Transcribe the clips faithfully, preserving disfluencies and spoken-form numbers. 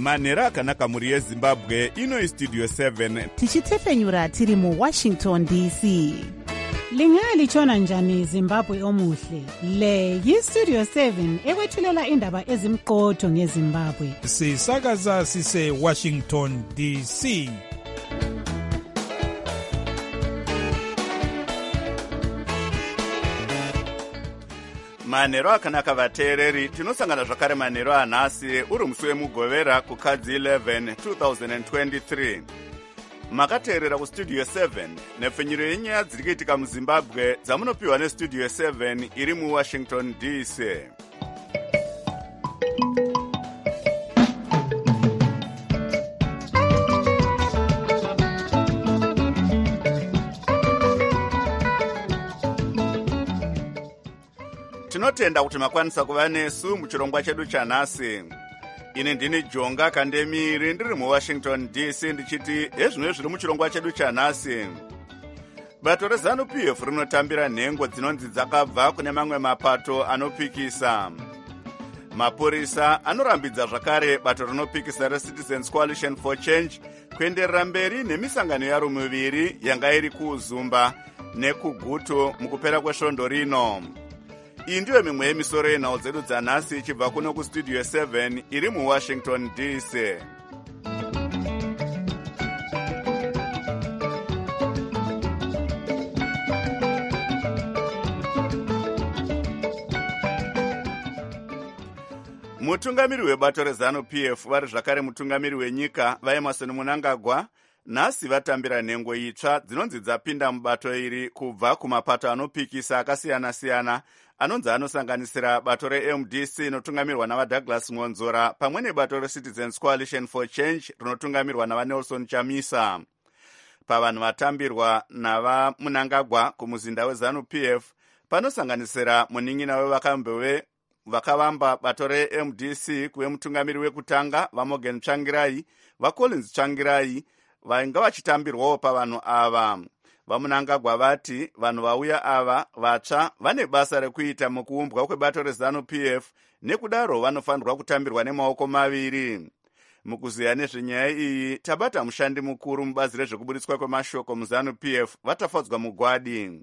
manhero akanaka mhuri yezimbabwe. Ino istudio seven tichitefenyura tiri muwashington D C. Lingalitshona njani Zimbabwe omuhle? Le yistudio seven ekwethulela indaba ezimqotho ngeZimbabwe. Sisakaza sise Washington D C. manhero akanaka vateereri. Tinosangana zvakare manhero anhasi uri musi wemugovera kukadzi eleven twenty twenty-three. Makateerera kustudio seven nepfenyuro yenyaya dziri kuitika muzimbabwe dzamunopiwa nestudio seven iri muwashington D C. Tinotenda kuti makwanisa kuva nesu muchirongwa chedu chanhasi. Ini ndini Jonga Kandemiri ndiri muWashington D C ndichiti ezvino zviri muchirongwa chedu chanhasi. Bato reZANU P F rinotambira nhengo dzinonzi dzakabva kune mamwe mapato anopikisa. Mapurisa anorambidza zvakare bato rinopikisa reCitizens Coalition for Change kuenderera mberi nemisangano yaro miviri yanga iri kuZumba nekuGutu mukupera kwesvondo rino. Iyi ndiyo mimwe yemisoro yenhau dzedu dzanhasi ichibva kuno kustudio seven iri muWashington D C. Mutungamiri webato reZANU P F vari zvakare mutungamiri wenyika vaEmmerson Mnangagwa nhasi vatambira nhengo itsva dzinonzi dzapinda mubato iri kubva kumapato anopikisa akasiyana-siyana anonzi anosanganisira bato reM D C rinotungamirwa navaDouglas Ngonzora pamwe nebato reCitizens Coalition for Change rinotungamirwa navaNelson Chamisa. Pavanhu vatambirwa navaMnangagwa kumuzinda weZANU P F panosanganisira munin'ina wevakambewe vakavamba bato reM D C kuve mutungamiri wekutanga vaMorgan Tsvangirai, vaCollins Tsvangirai vainga vachitambirwawo pavanhu ava. VaMnangagwa vati vanhu vauya ava vatsva vane basa rekuita mukuumbwa kwebato reZANU P F nekudaro vanofanirwa kutambirwa nemaoko maviri. Mukuziya nezvenyaya iyi tabata mushandi mukuru mubazi rezvekuburitswa kwemashoko muZANU P F vatafadzwa mugwadi.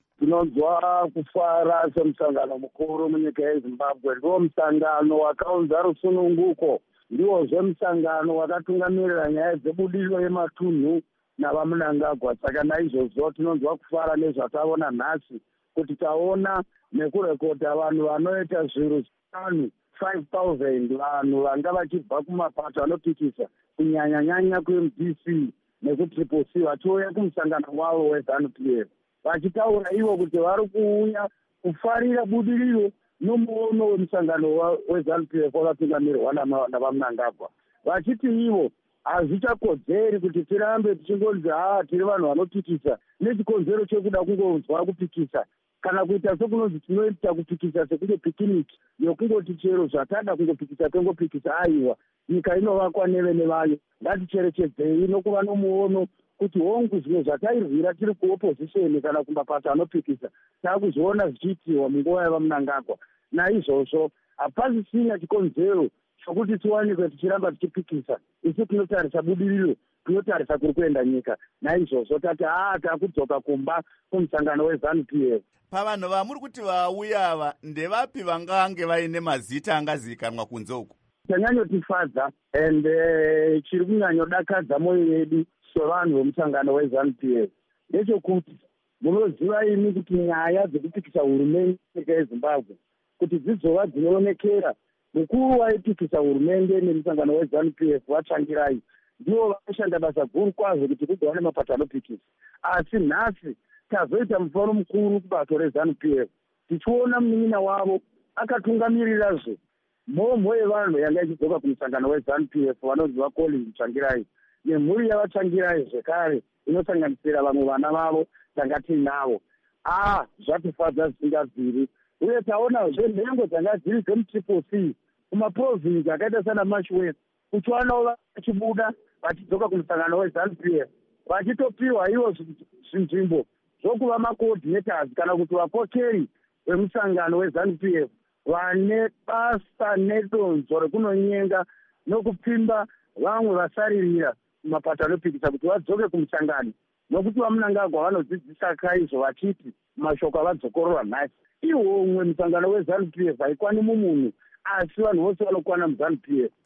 Tinonzwa kufara semusangano mukuru munyika yeZimbabwe. Ndiwo musangano wakaunza rusununguko, ndiwozve musangano wakatungamirira nyaya dzebudiriro yematunhu navaMnangagwa. Saka naizvozvo tinonzwa kufara nezvataona nhasi, kuti taona nekurekota vanhu vanoita zviro zvishanu five thousand vanhu vanga vachibva kumapato anopikisa kunyanya-nyanya kuM D C nekutriple C vachiuya kumusangano wavo weZANU P F vachitaura ivo kuti vari kuuya kufarira budiriro nomuono wemusangano weZANU P F wakatungamirwa navaMnangagwa, vachiti ivo hazvichakodzeri kuti tirambe tichingonzi haa tiri vanhu vanopikisa nechikonzero chekuda kungonzwa kupikisa kana kuita sekunonzi tinoita kupikisa sekunge pikiniki yokungoti chero zvatada kungopikisa tongopikisa. Aiwa, nyika inovakwa nevene vayo, ngaticherechedzei nokuva nomuono kuti hongu zvimwe zvatairwira tiri kuopozisheni kana kumapato anopikisa taakuzviona zvichiitiwa munguva yavaMnangagwa. Naizvozvo hapasisina chikonzero chokuti tiwanikwe tichiramba tichipikisa. Isu tinotarisa budiriro, tinotarisa kuri kuenda nyika. Naizvozvo tati haa taakudzoka kumba kumusangano weZANU P F. Pavanhu vamuri kuti vauya ava ndevapi vangange vaine mazita angazivikanwa kunze uku? Chanyanyotifadza ende chiri kunyanyodakadza mwoyo yedu sevanhu vemusangano weZANU P F ndechekuti munoziva imi kuti nyaya dzekupikisa hurumende nyika yeZimbabwe kuti dzizova dzinoonekera, mukuru waipikisa hurumende nemusangano weZANU P F vaTsvangirai ndivo vanoshanda basa guru kwazvo kuti kugova nemapato anopikisa. Asi nhasi tazoita mufaro mukuru kubato reZANU P F tichiona munin'ina wavo akatungamirizve mhomho yevanhu yanga ichidzoka kumusangano weZANU P F vanonzi vaCollins Tsvangirai nemhuri yavaTsvangirai zvekare inosanganisira vamwe vana vavo tanga tiinavo. Ah, zvatifadza zvisingabviri, uye taonazve nhengo dzanga dziri dzemutriple C kumaprovinsi akaita sana Marshwest uchiwanawo vachibuda vachidzoka kumusangano weZANU P F vachitopiwa ivo zvinzvimbo zvokuva macoordinators kana kuti vapokeri vemusangano weZANU P F vane basa nedonzo rekunonyenga nokupfimba vamwe vasaririra mapato anopikisa kuti vadzoke kumusangano, nokuti vamunangagwa vanodzidzisa kaizvo vachiti mashoko avadzokororwa nhasi. Ihwo umwe musangano weZANU P F haikwani mumunhu, asi vanhu vose vanokwana muZANU P F.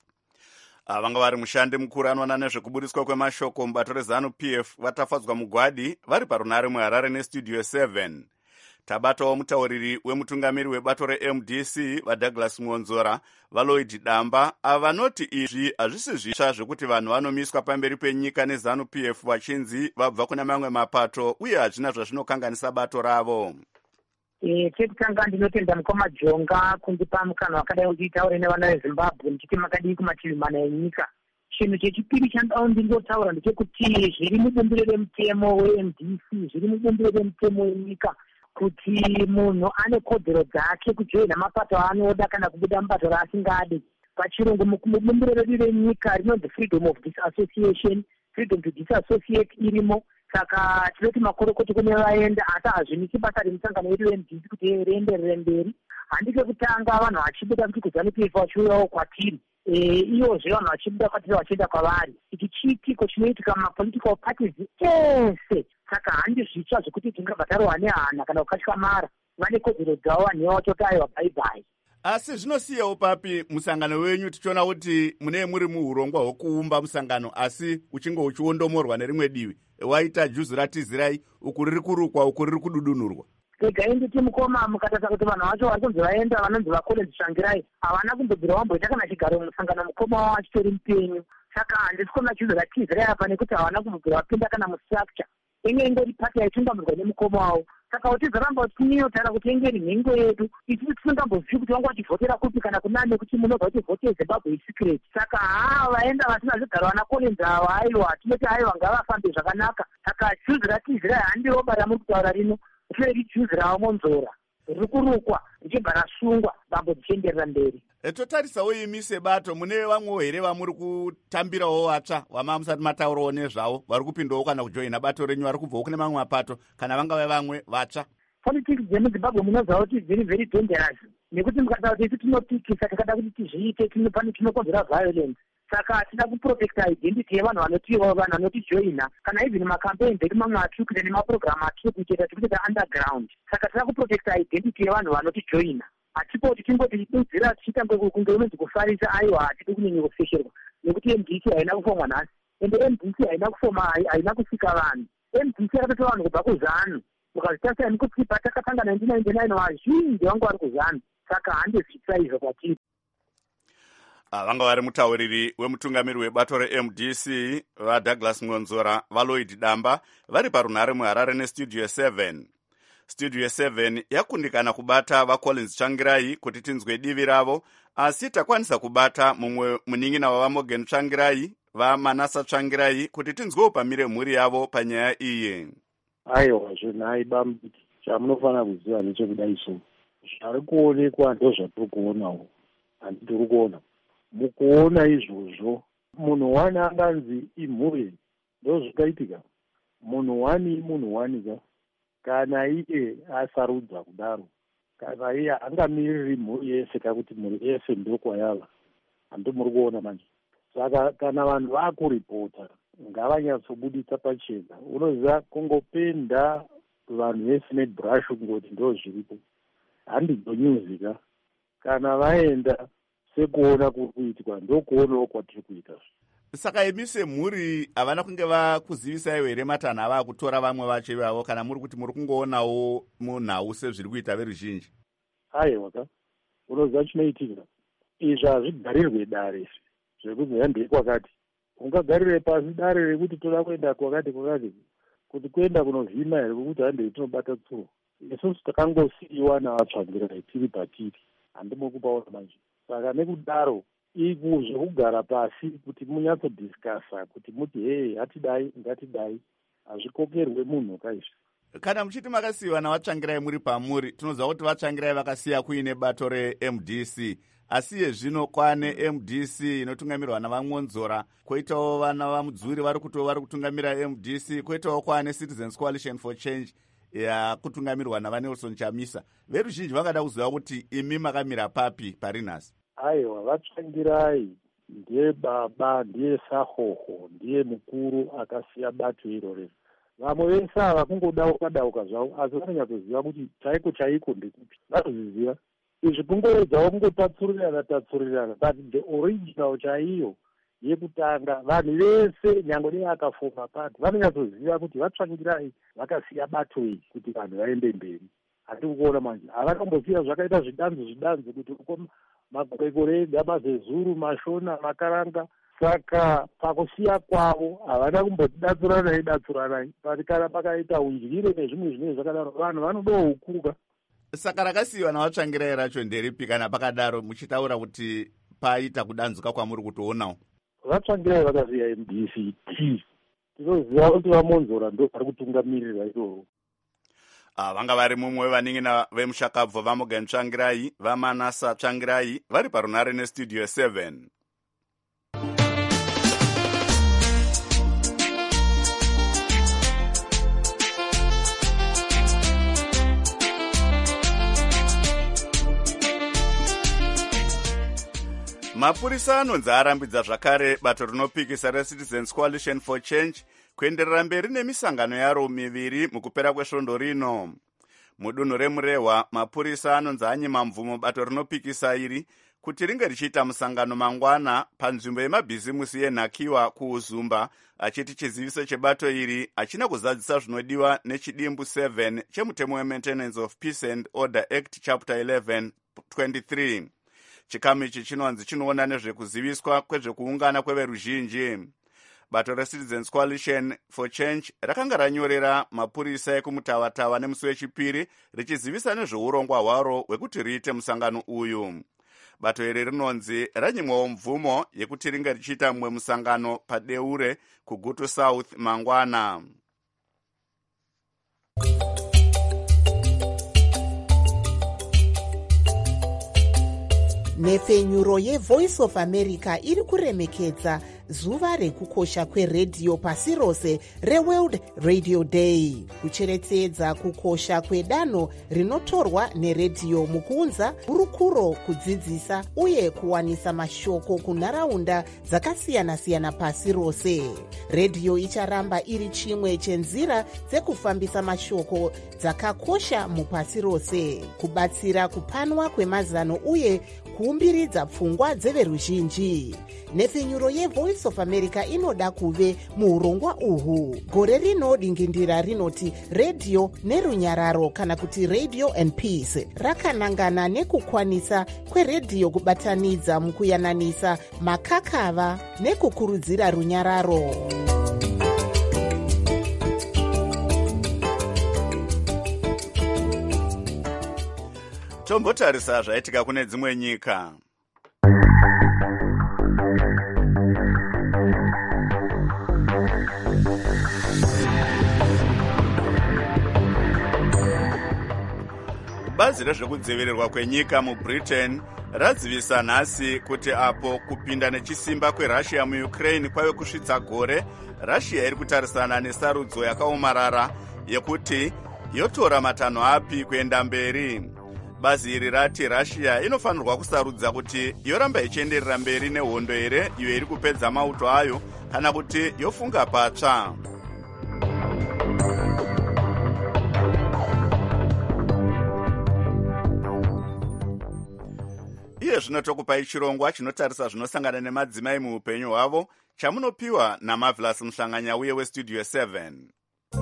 Vanga vari mushandi mukuru anoona nezvekubudiswa kwemashoko mubato reZANU P F vatafadzwa mugwadi vari parunare muHarare nestudio seven. Tabatawo mutauriri wemutungamiri webato reM D C vaDouglas Mwonzora vaLloyd Damba avanoti izvi hazvisi zvitsva zvekuti vanhu vanomiswa pamberi penyika neZANU P F vachinzi vabva kuna mamwe mapato uye hazvina zvazvinokanganisa bato ravo. Eh, chekutanga ndinotenda mukoma Jonga kundipa mukana wakadai kuti taure nevana veZimbabwe ndichiti makadii kumativi mana enyika. Chinhu chechipiri chandawo ndingotaura ndechekuti zviri mubumbiro remutemo weM D C, zviri mubumbiro remutemo wenyika kuti munhu ane kodzero dzake kujoina mapato anoda kana kubuda mubato raasingadi. Pachirungu mubumbiro redu renyika rinonzi freedom of disassociation, freedom to disassociate irimo. Saka tinoti makorokoti kune vaenda asi hazvinisi basa remusangano wedu weM D C kuti rienderere mberi. Handike kutanga vanhu vachibuda kuti kuZANU P F vachiuyawo kwatiri, iyozve vanhu vachibuda kwatiri vachienda kwavari. Ichi chiitiko chinoitika mumapolitical parties ese. Saka handi zvitsva zvekuti tingabva tarohwa nehana kana kukatyamarara. Vane kodzero dzavo vanhu vachoti aiwa bye bye. Asi zvinosiyawo papi musangano wenyu tichiona kuti mune muri muhurongwa hwekuumba musangano asi uchinge uchiondomorwa nerimwe divi. Waita juzu ratizirai uku riri kurukwa uku riri kududunurwa. Regai nditi mukoma mukatarisa kuti vanhu vacho vari kunzi vaenda vanonzi vaCollins Tsvangirai havana kumbobvira vamboita kana chigaro musangano mukoma wavo achitori mupenyu. Saka handisi kuona juzu ratizirai apa nekuti havana kumbobvira vapinda kana mustructure. Inge ingori pati yaitungamidzwa nemukoma wavo. Saka utizaramba tinyotaura kuti inge iri nhengo yedu, isusu tisingambozivi kuti vanga vachivhotera kupi kana kunani kuti munobva kuti vote yeZimbabwe isecret. Saka haa vaenda vasina zvigaro vana Collins ava aiwa tinoti aiwa ngavafambe zvakanaka. Saka juzi ratizirai handiroba ramuri kutaura rino, riri juzi ravo Mwonzora riri kurukwa richibva rasungwa bambo dzichienderera mberi. E, totarisawo imi sebato mune vamwe here vamuri kutambirawo vatsva vama musati mataurawo nezvavo vari kupindawo kana kujoina bato renyu vari kubvawo kune mamwe mapato kana vangave vamwe vatsva? Politics dzemuZimbabwe munoziva kuti very very dangerous, nekuti mukataura kuti isu tinopikisa takada kuti tizviite tinokonzera violence. Saka tida kuprotecta identity yevanhu vanotiwa vanhu vanotijoina kana even macampaigns edu mamwe atiri kuita nemaprogramu atiri kuita tirikuita underground. Saka tida kuprotecta identity yevanhu vanotijoina. Hatipo kuti tingoti tichidudzira tichiita kunge unonzi kufarisa aiwa hatidi kunyanya kufesherwa nekuti M D C haina kufomwa nhasi ende M D C haina kufoma haina kusika vanhu. M D C yakatotora vanhu kubva kuZANU mukazvitarisa nekutsipa takatanga nineteen ninety-nine vazhinji vangu vari kuZANU. Saka handi zvitsva izvo kwatiri. Vanga vari mutauriri wemutungamiri webato reM D C vaDouglas Mwonzora vaLloyd Damba vari parunare muHarare nestudio seven. Studio seven yakundikana kubata vaCollins Tsvangirai kuti tinzwe divi ravo, asi takwanisa kubata mumwe munin'ina wavaMorgan Tsvangirai vaManasa Tsvangirai kuti tinzwewo pamire mhuri yavo panyaya iyi. Aiwa zvenhai bambiti chamunofanira kuziva nechekudai so zviri kuonekwa ndozvatiri kuonawo handitiri kuona. Mukuona izvozvo munhu wani anganzi imhuri ndozvikaitika. Munhu wani munhu wani ka kana iye asarudza kudaro kana iye angamiriri mhuri yese kakuti mhuri yese ndokwayava handimuri kuona manje. Saka kana vanhu vakuripota ngavanyatsobudisa pachena. Unoziva kungopenda vanhu vese nebrush kungoti ndo zviripo handidzonyuzika. Kana vaenda sekuona kuri kuitwa ndokuonawo kwatiri kuita. Saka imi semhuri havana kunge vakuzivisaiwo here matanha ava kutora vamwe vacho ivavo kana muri kuti muri kungoonawo munhau sezviri kuita veruzhinji? Aiwa ka unoziva chinoitika izvi hazvigarirwe dare zvekuzi handei kwakati ungagarire pasi dare rekuti toda kuenda kwakati kwakati kuti kuenda kunovhima here kwekuti handei tinobata tsuro. Isusu takangosiyiwa navatsvangirai tiri patiri handimokupaona manje. Saka nekudaro iku zvekugara pasi kuti munyatsodhiskasa kuti muti hei hatidai ngatidai hazvikokerwe munhu kaizvi. Kana muchiti makasiyiwa navatsvangirai muri pamuri, tinoziva kuti vatsvangirai vakasiya kuine bato reM D C, asi yezvino kwane M D C inotungamirwa navaMwonzora, koitawo vana vaMudzuri vari kuto vari kutungamira M D C, koitawo kwane Citizens Coalition for Change yakutungamirwa navaNelson Chamisa. Veruzhinji vangada kuziva kuti imi makamira papi pari nhasi? Aiwa vatsvangirai ndiye baba, ndiye sahoho, ndiye mukuru akasiya bato irorero. Vamwe vese ava kungodauka dauka zvavo, asi vanonyatsoziva kuti chaiko chaiko ndekupi, vanozviziva. Izvi kungoedzawo kungotatsurirana tatsurirana, but the original chaiyo yekutanga vanhu vese nyange dei akafoma pati vanonyatsoziva kuti vatsvangirai vakasiya bato iyi kuti vanhu vaende mberi. Hatiri kuona manje havakambosiya zvakaita zvidanzi zvidanzi kuti uko makore ega, mazezuru, mashona, makaranga. Saka pakusiya kwavo havana kumbotidatsuranai datsuranai, pati kana pakaita undyire nezvimwe zvinenge zvakadaro vanhu vanodawo hukuruka. Saka rakasiyiwa navatsvangirai racho nderipi kana pakadaro muchitaura kuti paita kudanzuka kwamuri kutoonawo? Vatsvangirai vakasiya M D C T, tinoziva kuti vamonzora ndo vari kutungamirira iroro. Ah, vanga vari mumwe wevaning'ina vemushakabvu vaMorgan Tsvangirai, vaManasa Tsvangirai vari parunare nestudio seven. Mapurisa anonzi arambidza zvakare bato rinopikisa reCitizens Coalition for Change kuenderera mberi nemisangano yaro miviri mukupera kwesvondo rino. Mudunhu remurehwa, mapurisa anonzi anyima mvumo bato rinopikisa iri kuti ringe richiita musangano mangwana panzvimbo yemabhizimusi yenhakiwa kuuzumba, achiti chiziviso chebato iri hachina kuzadzisa zvinodiwa nechidimbu seven chemutemo weMaintenance of Peace and Order Act Chapter eleven twenty-three. Chikamu ichi chinonzi chinoona nezvekuziviswa kwezvekuungana kweveruzhinji. Bato reCitizens Coalition for Change rakanga ranyorera mapurisa ekumutavatawa nemusi wechipiri richizivisa nezveurongwa hwaro hwekuti riite musangano uyu. Bato iri rinonzi ranyimwawo mvumo yekuti ringe richiita mumwe musangano padeure kuGutu South mangwana. Nhefenyuro yeVoice of America iri kuremekedza zuva rekukosha kweredhiyo pasi rose reWorld Radio Day, kucherechedza kukosha kwedanho rinotorwa neredhiyo mukuunza hurukuro, kudzidzisa uye kuwanisa mashoko kunharaunda dzakasiyana-siyana pasi rose. Redhiyo icharamba iri chimwe chenzira dzekufambisa mashoko dzakakosha mupasi rose, kubatsira kupanwa kwemazano uye kuumbiridza pfungwa dzeveruzhinji. Nhefenyuro yeVoice of America inoda kuve muurongwa uhu. Gore rino dingindira rinoti Radio nerunyararo kana kuti Radio and Peace rakanangana nekukwanisa kweredhiyo kubatanidza mukuyananisa makakava nekukurudzira runyararo. Tombotarisa zvaitika kune dzimwe nyika. Bazi rezvekudzivirirwa kwenyika muBritain radzivisa nhasi kuti apo kupinda nechisimba kweRussia muUkraine kwave kusvitsa gore, Russia iri kutarisana nesarudzo yakaomarara yekuti yotora matanho api kuenda mberi. Bazi iri rati Russia inofanirwa kusarudza kuti yoramba ichienderera mberi nehondo here iyo iri kupedza mauto ayo kana kuti yofunga patsva. Iye zvino tokupai chirongwa chinotarisa zvinosangana nemadzimai muupenyu hwavo, chamunopiwa naMarvelous Muhlanganya uye weStudio seven.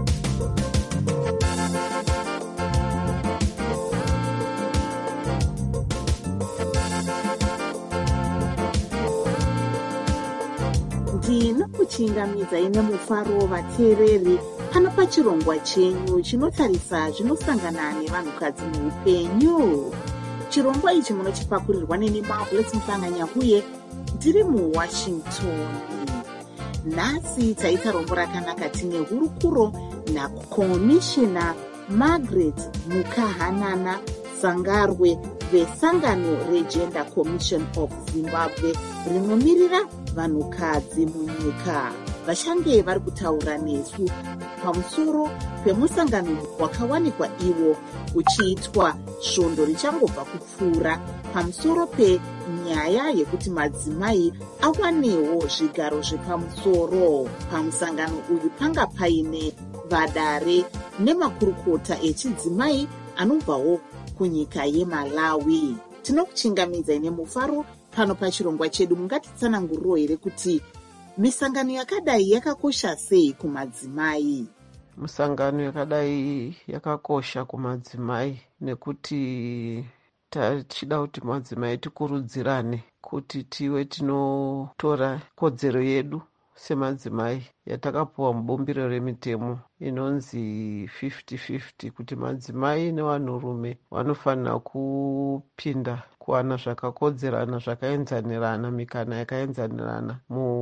ndinokuchingamidza ine mufaro vateereri pano pachirongwa chenyu chinotarisa zvinosangana nevanhukadzi muupenyu. Chirongwa ichi munochipakurirwa neni Marvelous Muhlanganya uye ndiri muWashington. Nhasi taita rombo rakanaka tine hurukuro nakomishina Margaret Mukahanana Sangarwe vesangano reGender Commission of Zimbabwe rinomirira vanhukadzi munyika. Vachange vari kutaura nesu pamusoro pemusangano wakawanikwa iwo uchiitwa svondo richangobva kupfuura pamusoro penyaya panyaya yekuti madzimai awanewo zvigaro zvepamusoro. Pamusangano uyu panga paine vadare nemakurukota echidzimai anobvawo kunyika yeMalawi. Tinokuchingamidzai nemufaro pano pachirongwa chedu. Mungatitsananguriro here kuti misangano yakadai yakakosha sei kumadzimai? Misangano yakadai yakakosha kumadzimai nekuti tachida kuti madzimai tikurudzirane kuti tive tinotora kodzero yedu semadzimai yatakapuwa mubumbiro remitemo inonzi fifty fifty, kuti madzimai nevanhurume vanofanira kupinda kuwana zvakakodzerana, zvakaenzanirana, mikana yakaenzanirana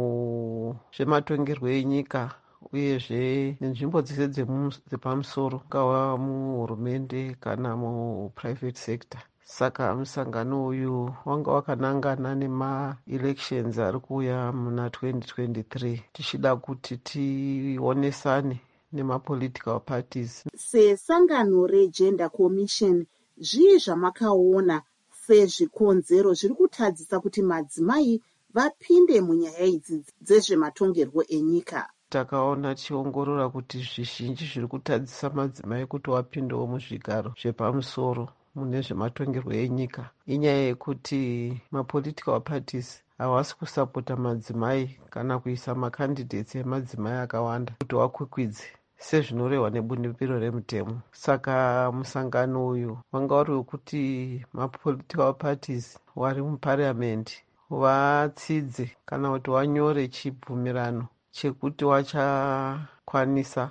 muzvematongerwo enyika uyezve nenzvimbo dzese dzepamusoro, kava muhurumende kana muprivate sector. Saka musangano uyu wanga wakanangana nema-elections ari kuuya muna twenty twenty-three tichida kuti tionesane nema-political parties. Sesangano reGender Commission, zvii zvamakaona sezvikonzero zviri kutadzisa kuti madzimai vapinde munyaya idzi dzezvematongerwo enyika? Takaona tichiongorora kuti zvizhinji zviri kutadzisa madzimai kuti wapindewo muzvigaro zvepamusoro mune zvematongerwo enyika inyaya yekuti mapolitical parties havasi kusapota madzimai kana kuisa makandidates emadzimai akawanda kuti wakwikwidze sezvinorehwa nebumbiro remutemo. Saka musangano uyu wanga uri wekuti mapolitical parties wari muparliament vatsidze kana kuti wanyore chibvumirano chekuti wachakwanisa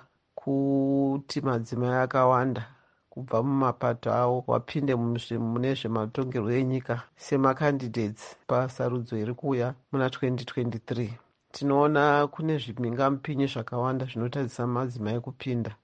kuti madzimai akawanda kubva mumapato avo wapinde mune zvematongerwo enyika semakandidates pasarudzo iri kuuya muna twenty twenty-three. Tinoona kune zvimhingamupinyi zvakawanda zvinotadzisa madzimai kupinda.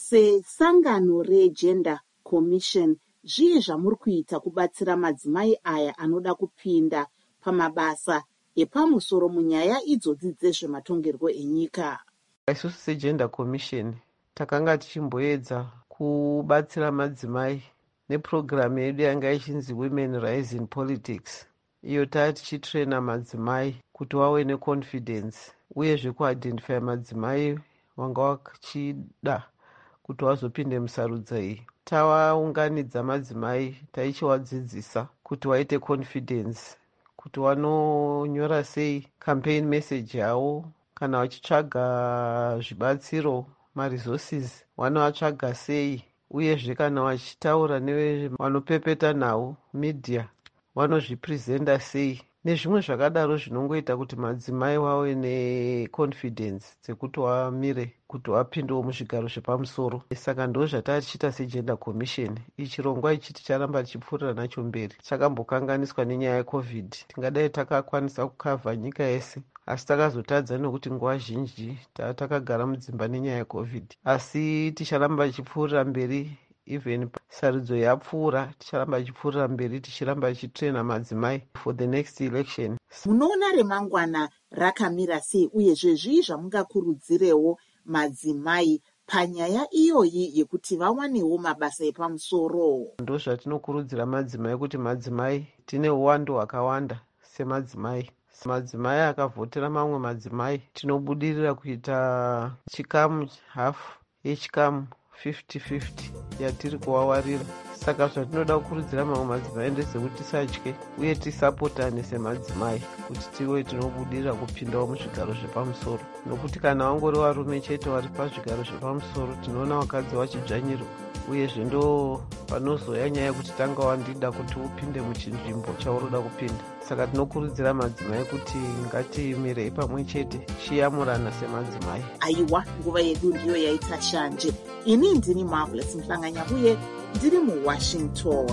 Sesangano reGender Commission, zvii zvamuri kuita kubatsira madzimai aya anoda kupinda pamabasa epamusoro munyaya idzodzi dzezvematongerwo enyika? Isusu seGender Commission takanga tichimboedza kubatsira madzimai nepurogiramu yedu yanga ichinzi Women Rise in Politics. Iyo taa tichitrena madzimai kuti wave neconfidence uyezve kuidentify madzimai wanga wachida kuti wazopinde musarudzo iyi. Tawaunganidza madzimai taichiwadzidzisa kuti waite confidence, kuti wanonyora sei campaign message yavo, kana wachitsvaga zvibatsiro maresources wanovatsvaga sei, uyezve kana wachitaura nevanopepeta navo media vanozvipresenta sei, nezvimwe zvakadaro zvinongoita kuti madzimai wave neconfidence dzekuti wamire kuti wapindewo muzvigaro zvepamusoro. Saka ndo zvataa tichiita seGender Commission. Ichirongwa ichi ticharamba tichipfuurira nacho mberi. Chakambokanganiswa nenyaya yecovid. Tingadai takakwanisa kukavha nyika yese, asi takazotadza nekuti nguva zhinji takagara mudzimba nenyaya yecovid. Asi ticharamba tichipfuurira mberi. Even sarudzo yapfuura ticharamba tichipfuurira mberi tichiramba tichitrena madzimai for the next election. Munoona remangwana rakamira sei, uyezve zvii zvamungakurudzirewo madzimai panyaya iyoyi yekuti vawanewo mabasa epamusoro? Ndo zvatinokurudzira madzimai kuti madzimai tine uwandu hwakawanda semadzimai. Madzimai akavhotera mamwe madzimai tinobudirira kuita chikamu hafu yechikamu fifty fifty yatiri kuvawarira. Saka zvatinoda kukurudzira mamwe madzimai ndezvekuti tisatye uye tisapotane semadzimai kuti tive tinobudirira kupindawo muzvigaro zvepamusoro, nokuti kana wangori varume chete vari pazvigaro zvepamusoro tinoona vakadzi vachidzvanyirwa, uyezve ndo panozoya nyaya yekuti tanga wandida kuti upinde muchinzvimbo chauroda kupinda. Saka tinokurudzira madzimai kuti ngatimirei pamwe chete chiyamurana semadzimai. Aiwa, nguva yedu ndiyo yaita shanje. Ini ndini Marvelous Mhlanganya uye ndiri muWashington.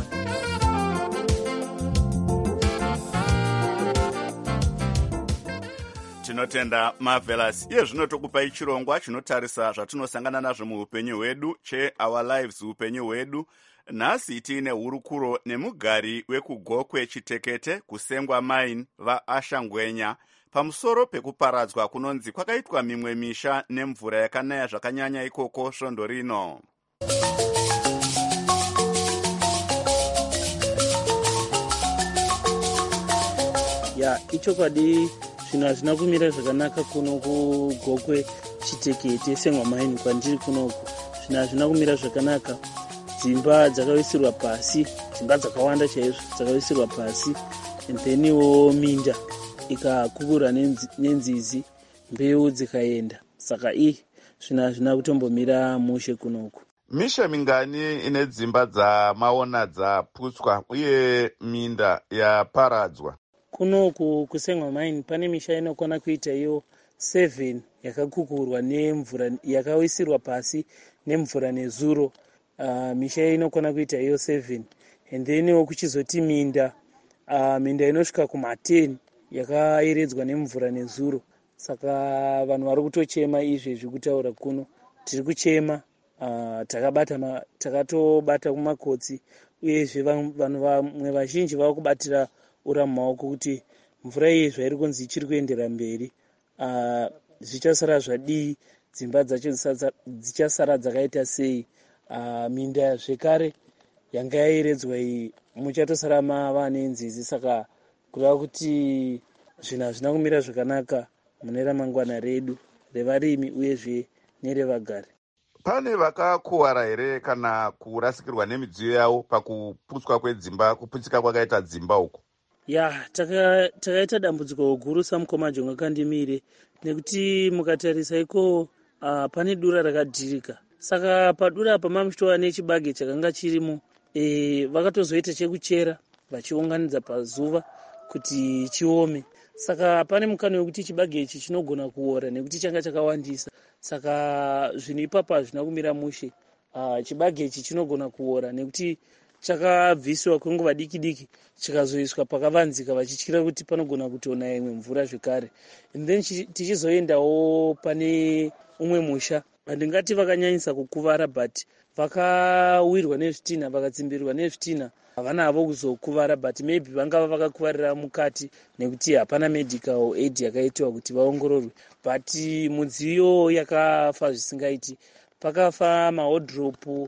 Tinotenda Marvelous. Iye zvino tokupai chirongwa chinotarisa zvatinosangana nazvo muupenyu hwedu che Our Lives upenyu hwedu. Nhasi tiine hurukuro nemugari wekugokwe Chitekete kusengwa mine vaAshangwenya pamusoro pekuparadzwa kunonzi kwakaitwa mimwe misha nemvura yakanaya zvakanyanya ikoko svondo rino. ya ichokwadi zvinhu hazvina kumira zvakanaka kuno kugokwe Chitekete Sengwamaini kwandiri kunoku. Zvinhu hazvina kumira zvakanaka. Dzimba dzakawisirwa pasi, dzimba dzakawanda chaizvo dzakawisirwa pasi, and theniwo minda ikakukura nenzizi, mbeu dzikaenda. Saka i zvinhu hazvina kutombomira mushe kunoku. Misha mingani ine dzimba dzamaona dzaputswa uye minda yaparadzwa? Kunoku kuSengwamaini pane misha inokwana kuita iyo seven yakakukurwa nemvura, yakawisirwa pasi nemvura nezuro. Uh, misha inokwana kuita iyo seven, and then kuchizoti minda uh, minda inosvika kuma ten yakaeredzwa nemvura nezuro. Saka vanhu vari kutochema izvezvi kutaura kuno tiri kuchema. Uh, takabata ma, takatobata kumakotsi uyezve vanhu vamwe vazhinji vava kubatira ura mumaoko kuti mvura iyi zvairi kunzi ichiri kuendera mberi. Uh, zvichasara zvadii, dzimba dzacho dzichasara dzakaita sei. Uh, minda zvekare yanga yaeredzwa iyi muchatosara mava nenzizi. Saka kureva kuti zvinhu hazvina kumira zvakanaka mune ramangwana redu revarimi uyezve nerevagari. Pane vakakuwara here kana kurasikirwa nemidziyo yavo pakuputswa kwedzimba, kuputsika kwakaita dzimba uko? Ya, takaita taka dambudziko guru samukoma jonga kandimire, nekuti mukatarisa iko uh, pane dura rakadhirika. Saka padura apa mamuchitova nechibage chakanga chirimo, e, vakatozoita chekuchera vachiunganidza pazuva kuti chiome. Saka pane mukana wekuti chibage ichi chinogona kuora nekuti changa chakawandisa. Saka zvinhu ipapo hazvina kumira mushe. Uh, chibage ichi chinogona kuora nekuti chakabviswa kwenguva diki diki chikazoiswa pakavanzika vachityira kuti panogona kutona imwe mvura zvekare. And then tichizoendawo pane umwe musha, handingati vakanyanyisa kukuvara, but vakawirwa nezvitina, vakadzimbirwa nezvitina. Havana havo kuzokuvara, but maybe vangava vakakuvarira mukati nekuti hapana medical aid yakaitiwa kuti vaongororwe. But mudziyo yakafa zvisingaiti. Pakafa mahodhropu,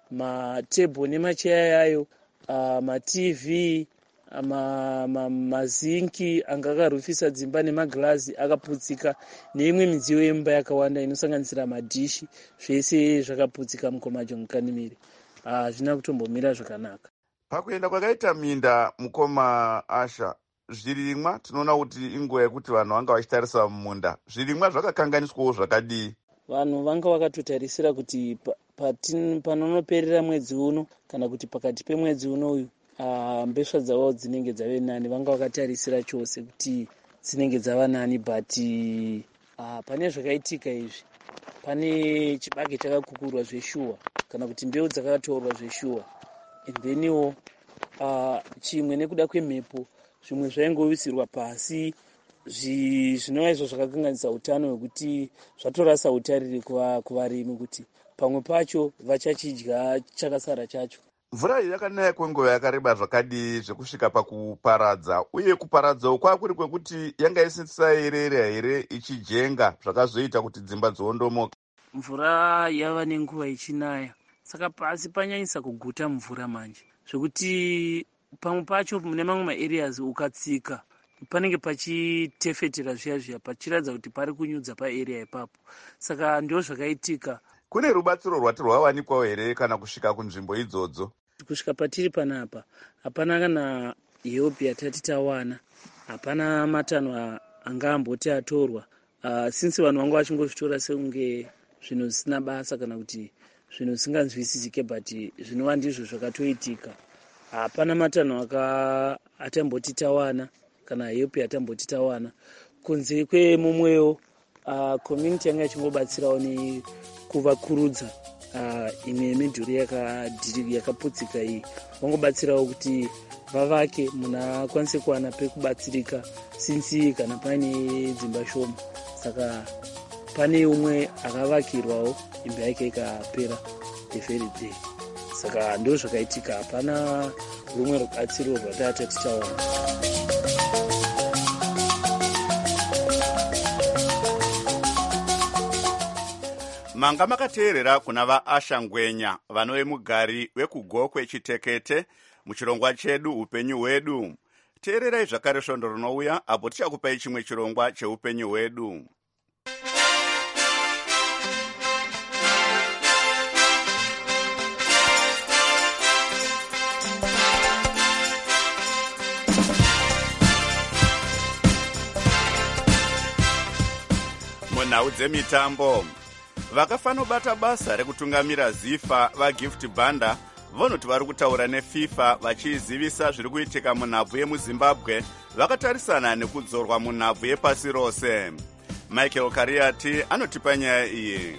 matebho nemacheya yayo, uh, matv, ma, ma, mazinki anga akarufisa dzimba nemagirazi akaputsika, neimwe midziyo yemba yakawanda inosanganisira madhishi, zvese zvakaputsika mukomajo mukanimiri. Hazvina uh, kutombomira zvakanaka. Pakuenda kwakaita minda mukoma Asha, zvirimwa tinoona kuti inguva yekuti vanhu vanga vachitarisa mumunda. Zvirimwa zvakakanganiswawo zvakadii? Vanhu vanga vakatotarisira kuti pa, panonoperera mwedzi uno kana kuti pakati pemwedzi uno uyu uh, mbeswa dzavo dzinenge dzave nani. Vanga vakatarisira chose kuti dzinenge dzava nani, but uh, pane zvakaitika izvi. Pane chibage chakakukurwa zveshuwa kana kuti mbeu dzakatorwa zveshuwa. And theniwo uh, chimwe nekuda kwemhepo zvimwe zvaingowisirwa pasi, zvinova izvo zvakakanganisa utano hwekuti zvatorasa utariri kuvarimi kuti pamwe pacho vachachidya chakasara chacho. Mvura iyi yakanaya kwenguva yakareba zvakadii zvekusvika pakuparadza, uye kuparadzawo kwakuri kwekuti yanga isisayerera here ichijenga zvakazoita kuti dzimba dziondomoke? Mvura yava nenguva ichinaya, saka pasi panyanyisa kuguta mvura manje, zvekuti pamwe pacho mune mamwe maareas ukatsika panenge pachitefetera zviya zviya pachiratidza kuti pari kunyudza paarea ipapo. Saka ndio zvakaitika. Kune rubatsiro rwati rwawanikwawo here kana kusvika kunzvimbo idzodzo? Kusvika patiri panapa hapana kana help yatati tawana, hapana matanho anga amboti atorwa. Uh, since vanhu vanga vachingozvitora sekunge zvinhu zvisina basa kana kuti zvinhu zvisinganzwisisike, but zvinova ndizvo zvakatoitika. Hapana matanho aka atamboti tawana kana help yatamboti tawana kunze kwemumwewo uh, community yanga ichingobatsirawo nekuvakurudza uh, imwe midhuri yakaputsika iyi. Vangobatsirawo kuti vavake munhu akwanise kuwana pekubatsirika since kana paine dzimba shoma. Saka pane umwe akavakirwawo imba yake ikapera the very day. Saka ndo zvakaitika, hapana rumwe rubatsiro rwatata tichawana. Manga makateerera kuna vaAsha Ngwenya, vano vemugari wekugokwe Chitekete, muchirongwa chedu upenyu hwedu. teererai zvakare svondo rinouya apo tichakupai chimwe chirongwa cheupenyu hwedu. Munhau dzemitambo, vakafanobata basa rekutungamira zifa vagift banda vanoti vari kutaura nefifa vachizivisa zviri kuitika munhabvu yemuzimbabwe vakatarisana nekudzorwa munhabvu yepasi rose. Michael Kariati anotipa nyaya iyi.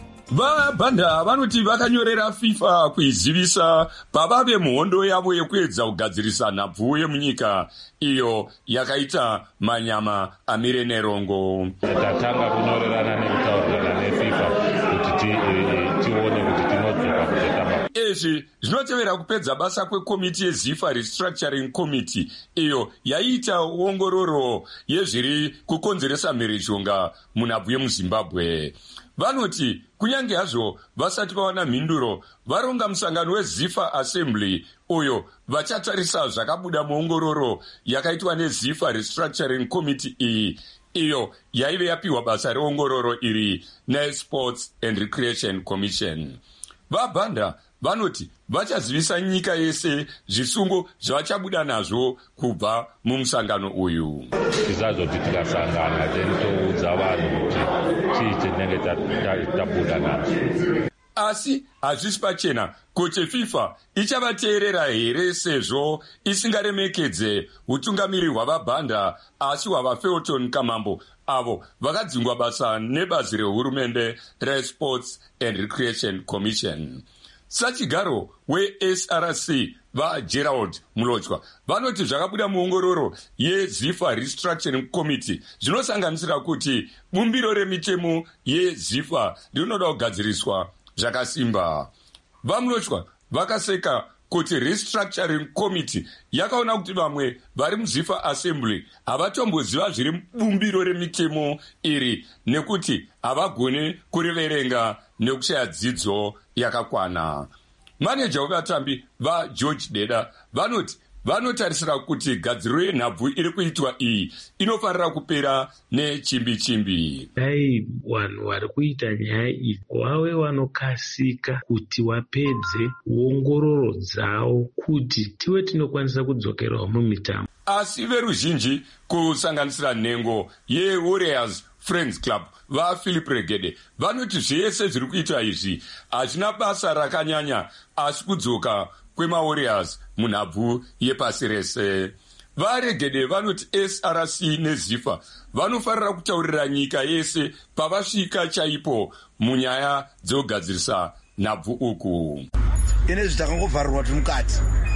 Vabhanda vanoti vakanyorera FIFA kuizivisa pavave muhondo yavo yekuedza kugadzirisa nhabvu yemunyika iyo yakaita manyama amire nerongo. Tatanga kunyorerana nekutaurirana neFIFA kuti tione kuti tinodzoka kuzotamba. Izvi zvinotevera kupedza basa kwekomiti yezifa restructuring committee iyo yaita ongororo yezviri kukonzeresa mhirizhonga munhabvu yemuzimbabwe. Vanoti kunyange hazvo vasati vawana mhinduro varonga musangano weZifa Assembly uyo vachatarisa zvakabuda muongororo yakaitwa neZifa Restructuring Committee iyi iyo yaive yapiwa basa reongororo iri neSports and Recreation Commission. Vabhanda vanoti vachazivisa nyika yese zvisungo zvavachabuda nazvo kubva mumusangano uyu. Tizazoti tikasangana tenitoudza vanhu kuti chii chinenge tabuda nazvo. Asi hazvisi pachena kuti FIFA ichavateerera here sezvo isingaremekedze utungamiri hwavabhanda asi hwavaFelton Kamambo avo vakadzingwa basa nebazi rehurumende reSports and Recreation Commission. Sachigaro we-S R C vaGerald Mulotshwa vanoti zvakabuda muongororo yeZifa Restructuring Committee zvinosanganisira kuti bumbiro remitemo yeZifa rinoda kugadziriswa zvakasimba. VaMulotshwa vakaseka kuti Restructuring Committee yakaona kuti vamwe vari muZifa Assembly havatomboziva zviri bumbiro remitemo iri nekuti havagone kuriverenga nekushaya dzidzo yakakwana. Maneja wevatambi vaGeorge Deda vanoti vanotarisira kuti gadziriro yenhabvu iri kuitwa iyi inofanira kupera nechimbi chimbi. Dai vanhu vari kuita nyaya iyi vave vanokasika kuti vapedze ongororo dzavo kuti tive tinokwanisa kudzokerawo mumitambo. Asi veruzhinji kusanganisira nhengo yeWarriors Friends Club vaPhilip Regede vanoti zvese zviri kuita izvi hazvina basa rakanyanya asi kudzoka kwemaWarriors munhabvu yepasi rese. VaRegede vanoti S R C neZifa vanofarira kutaurira nyika yese pavasvika chaipo munyaya dzekugadzirisa nhabvu uku. Ine zvitakangobvarirwa tiri mukati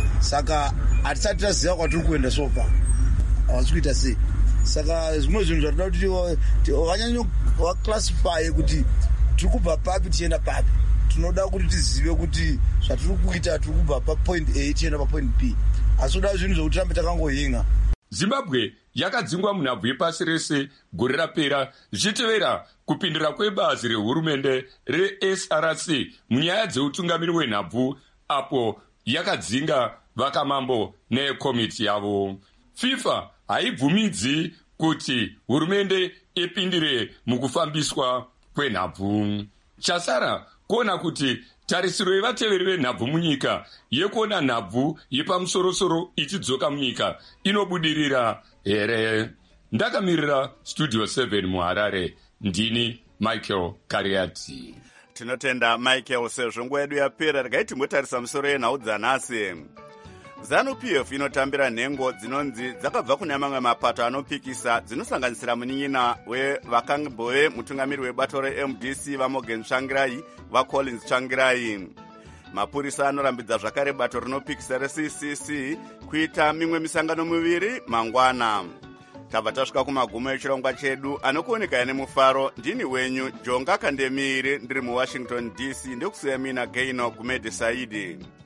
saka hatisati taziva kwatiri kuenda sopa havasi kuita sei. Saka zvimwe zvinhu zvatinoda kuti vanyanya vaclassify kuti tiri kubva papi tichienda papi. Tinoda kuti tizive kuti zvatiri kuita tiri kubva papoint A tichienda papoint B. Asi kuda zvinhu zvokuti tirambe takangohinga. Zimbabwe yakadzingwa munhabvu yepasi rese gore rapera zvichitevera kupindira kwebazi rehurumende reS R C munyaya dzeutungamiri hwenhabvu apo yakadzinga vakamambo nekomiti yavo. FIFA haibvumidzi kuti hurumende ipindire mukufambiswa kwenhabvu. Chasara kuona kuti tarisiro yevateveri venhabvu munyika yekuona nhabvu yepamusorosoro ichidzoka munyika inobudirira here. Ndakamirira Studio seven muHarare, ndini Michael Kariati. Tinotenda Michael sezvo nguva yedu yapera regai timbotarisa musoro yenhau dzanhasi. ZANU-P F inotambira nhengo dzinonzi dzakabva kune mamwe mapato anopikisa dzinosanganisira munin'ina wevakambove mutungamiri webato reM D C vaMorgan Tsvangirai vaCollins Tsvangirai. Mapurisa anorambidza zvakare bato rinopikisa reC C C kuita mimwe misangano miviri mangwana. Tabva tasvika kumagumo echirongwa chedu anokuoneka nemufaro. Ndini wenyu Jonga Kandemiri ndiri muWashington D C ndikusuya mina Gaino Gumede Saidi.